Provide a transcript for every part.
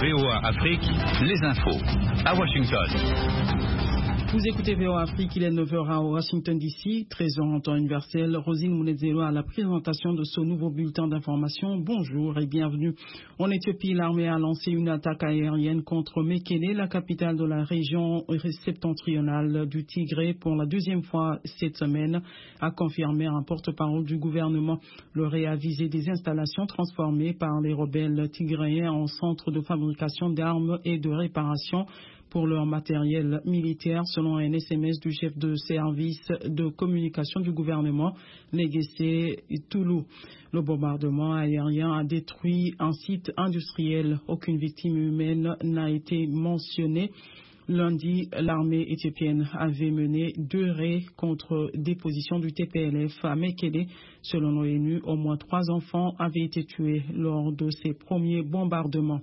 VOA Afrique, les infos. À Washington. Vous écoutez VOA Afrique, il est 9h à Washington DC, 13h en temps universel. Rosine Mounezelo à la présentation de ce nouveau bulletin d'information. Bonjour et bienvenue. En Éthiopie, l'armée a lancé une attaque aérienne contre Mekele, la capitale de la région septentrionale du Tigré, pour la deuxième fois cette semaine, a confirmé un porte-parole du gouvernement. L'aurait avisé des installations transformées par les rebelles tigréens en centre de fabrication d'armes et de réparation pour leur matériel militaire, selon un SMS du chef de service de communication du gouvernement, Legesse Toulou. Le bombardement aérien a détruit un site industriel. Aucune victime humaine n'a été mentionnée. Lundi, l'armée éthiopienne avait mené 2 raids contre des positions du TPLF à Mekele. Selon l'ONU, au moins 3 enfants avaient été tués lors de ces premiers bombardements.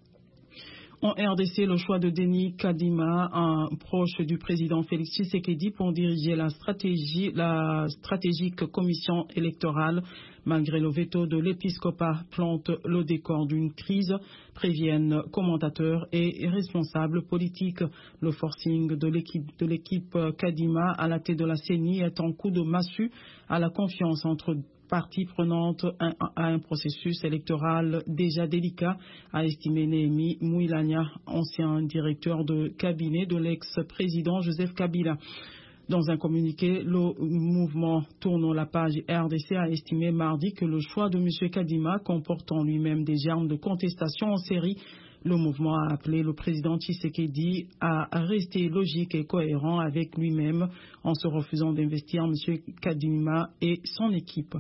En RDC, le choix de Denis Kadima, un proche du président Félix Tshisekedi, pour diriger la stratégique commission électorale, malgré le veto de l'épiscopat, plante le décor d'une crise, préviennent commentateurs et responsables politiques. Le forcing de l'équipe Kadima à la tête de la CENI est un coup de massue à la confiance entre partie prenante à un processus électoral déjà délicat, a estimé Néhémie Mouilania, ancien directeur de cabinet de l'ex-président Joseph Kabila. Dans un communiqué, le mouvement Tournons la page RDC a estimé mardi que le choix de M. Kadima comporte en lui-même des germes de contestation en série. Le mouvement a appelé le président Tshisekedi à rester logique et cohérent avec lui-même en se refusant d'investir M. Kadima et son équipe.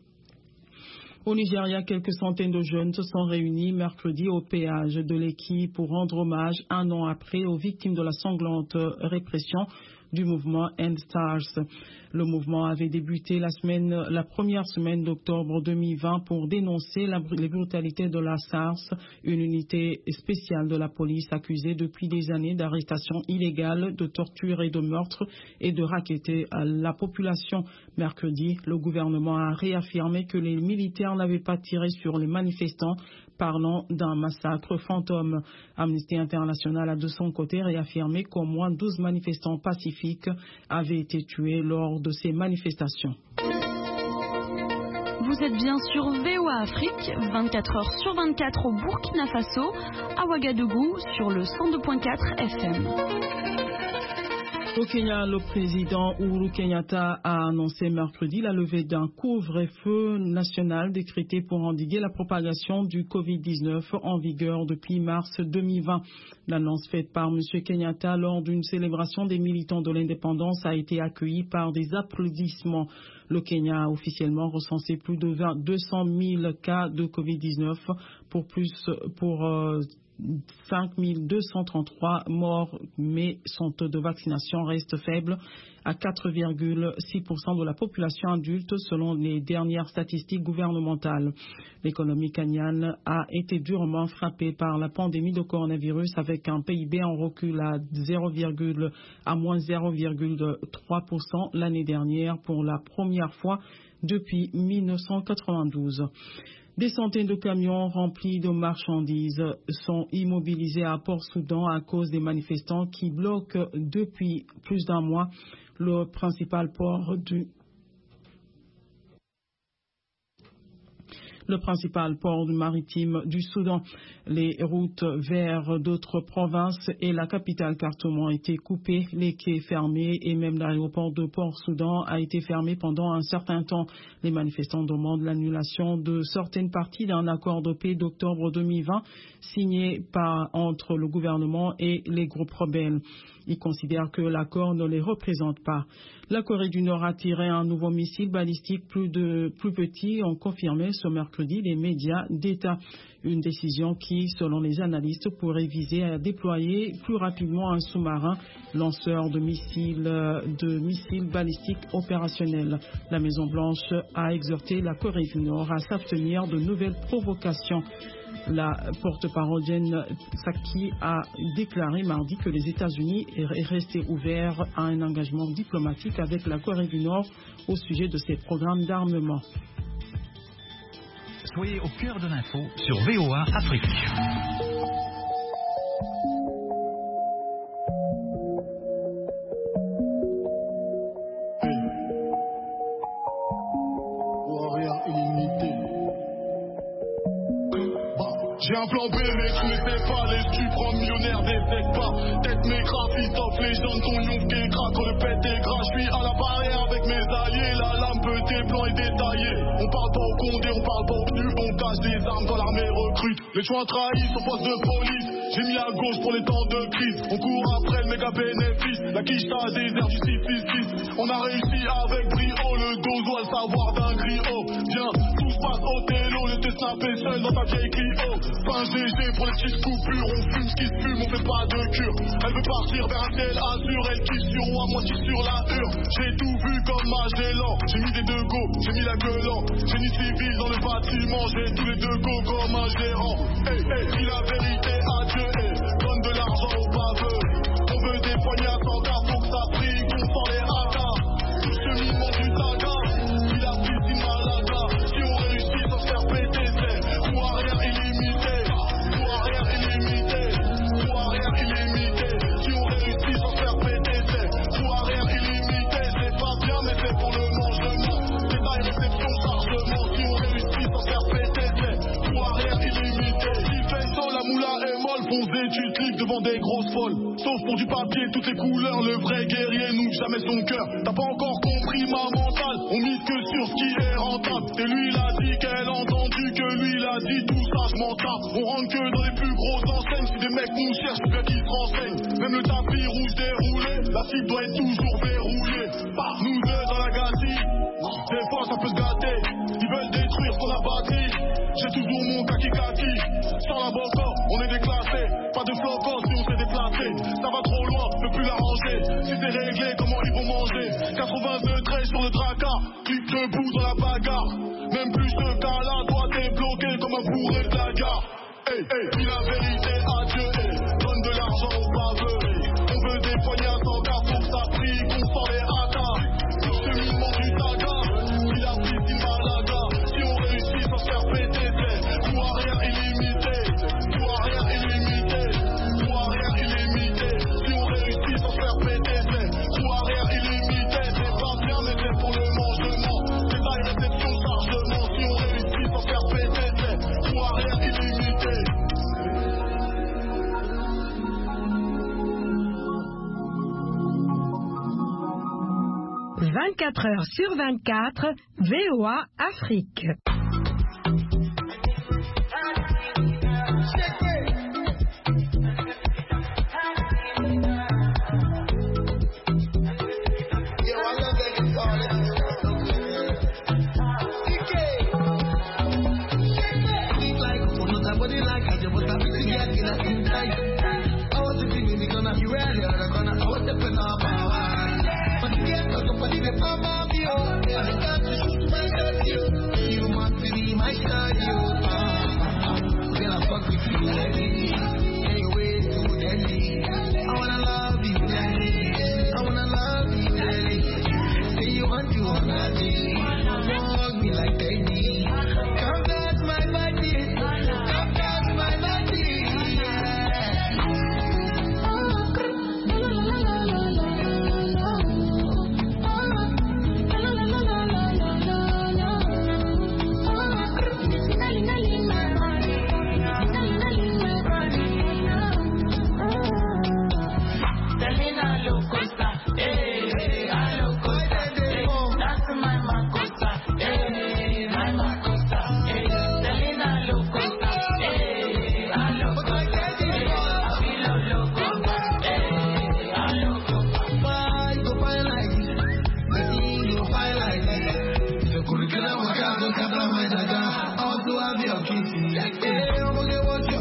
Au Nigeria, quelques centaines de jeunes se sont réunis mercredi au péage de l'Ekki pour rendre hommage 1 an après aux victimes de la sanglante répression du mouvement End Stars. Le mouvement avait débuté la première semaine d'octobre 2020 pour dénoncer les brutalités de la SARS, une unité spéciale de la police accusée depuis des années d'arrestations illégales, de torture et de meurtres et de racketter à la population. Mercredi, le gouvernement a réaffirmé que les militaires n'avaient pas tiré sur les manifestants, parlant d'un massacre fantôme. Amnesty International a de son côté réaffirmé qu'au moins 12 manifestants pacifiques avaient été tués lors de ces manifestations. Vous êtes bien sur VOA Afrique, 24h sur 24 au Burkina Faso, à Ouagadougou sur le 102.4 FM. Au Kenya, le président Uhuru Kenyatta a annoncé mercredi la levée d'un couvre-feu national décrété pour endiguer la propagation du Covid-19 en vigueur depuis mars 2020. L'annonce faite par M. Kenyatta lors d'une célébration des militants de l'indépendance a été accueillie par des applaudissements. Le Kenya a officiellement recensé plus de 200 000 cas de Covid-19 pour 5 233 morts, mais son taux de vaccination reste faible à 4,6% de la population adulte selon les dernières statistiques gouvernementales. L'économie kenyane a été durement frappée par la pandémie de coronavirus avec un PIB en recul à moins 0,3% l'année dernière pour la première fois depuis 1992. Des centaines de camions remplis de marchandises sont immobilisés à Port-Soudan à cause des manifestants qui bloquent depuis plus d'1 mois le principal port maritime du Soudan. Les routes vers d'autres provinces et la capitale Khartoum ont été coupées, les quais fermés et même l'aéroport de Port-Soudan a été fermé pendant un certain temps. Les manifestants demandent l'annulation de certaines parties d'un accord de paix d'octobre 2020 signé entre le gouvernement et les groupes rebelles. Ils considèrent que l'accord ne les représente pas. La Corée du Nord a tiré un nouveau missile balistique plus petit, ont confirmé ce mercredi les médias d'État. Une décision qui, selon les analystes, pourrait viser à déployer plus rapidement un sous-marin lanceur de missiles balistiques opérationnels. La Maison-Blanche a exhorté la Corée du Nord à s'abstenir de nouvelles provocations. La porte-parole Jen Psaki a déclaré mardi que les États-Unis restaient ouverts à un engagement diplomatique avec la Corée du Nord au sujet de ses programmes d'armement. Soyez au cœur de l'info sur VOA Afrique. arrière illimité. J'ai un plan B, mais tu n'étais pas les stupres millionnaires des pas. Tête mes graphistes, off les jeunes, ton yonf qui craque, quand le pète est gras. J'suis à la barrière avec mes alliés, la lame des plans est détaillée. On parle pas au condé, on parle pas au pneu, on cache des armes quand l'armée recrute. Les choix trahis sur poste de police, j'ai mis à gauche pour les temps de crise. On court après le méga bénéfice, la quiche t'a désert du 666. On a réussi avec brio, le dozo à le savoir d'un griot. Viens, tout se passe au télo, je t'ai snappé seul dans ta vieille Clio. Pas un GG pour les petites coupures, on fume ce qui se fume, on fait pas de cure. Elle veut partir vers un ciel azur, elle kiffe sur moi, moi tire sur la hure. J'ai tout vu comme Magellan, j'ai mis des deux go, j'ai mis la gueule en. Génie civil dans le bâtiment, j'ai tous les deux go comme un gérant. Hey, hey, dis la vérité à Dieu, hey, donne de l'argent aux baveux. On veut des poignards sans gars, faut que ça brille, qu'on sent les haka. Tout ce miment du taga, il a pris une malaga. Si on réussit sans se faire péter, c'est tout arrière illimité. Tout arrière illimité. Tout arrière illimité. Si on réussit sans se faire péter, c'est tout arrière illimité. C'est pas bien, mais c'est pour le mangement. Détail, réception, chargement. Si on réussit sans se faire péter, c'est tout arrière illimité. Si fait sans la moula est molle, fonce d'études clics devant des grosses folles. Sauf pour du papier, toutes les couleurs, le vrai guerrier n'ouvre jamais son cœur. T'as pas encore compris ma mentale, on mise que sur ce qui est rentable. Et lui il a dit qu'elle a entendu, que lui il a dit tout ça, je m'en tape. On rentre que dans les plus grosses enseignes, si des mecs nous cherchent, c'est bien qu'ils se renseignent. Même le tapis rouge déroulé, la cible doit être toujours verrouillée. Nous deux dans la gâchis, des fois ça peut se gâter. Ils veulent détruire ce qu'on a bâti. J'ai toujours mon kaki-kaki, sans la boca, on est déclassé. Pas de flocons si on s'est déplacé. Ça va trop loin, je peux plus l'arranger. Si c'est réglé, comment ils vont manger? 82 traits sur le tracas, clique debout dans la bagarre. Même plus de cas là, toi t'es bloqué comme un bourré de la gare. Hey, hey, dis la vérité à Dieu, hey, donne de l'argent aux baveux. On veut des poignards sans gars, faut que ça brille, qu'on sent les haka. Tout ce miment du taga, il a pris une malaga. Si on réussit sans se faire péter, c'est tout arrière illimité. Tout arrière illimité. Tout arrière illimité. Si on réussit sans se faire péter, c'est tout arrière illimité. C'est pas bien, mais c'est pour le mangement. Détail, réception, chargement. Si on réussit sans se faire péter, c'est tout arrière illimité. 24 heures sur 24, VOA Afrique. Curriculum, I got my dada. Also, I be a kitty. Hey, I'm gonna watch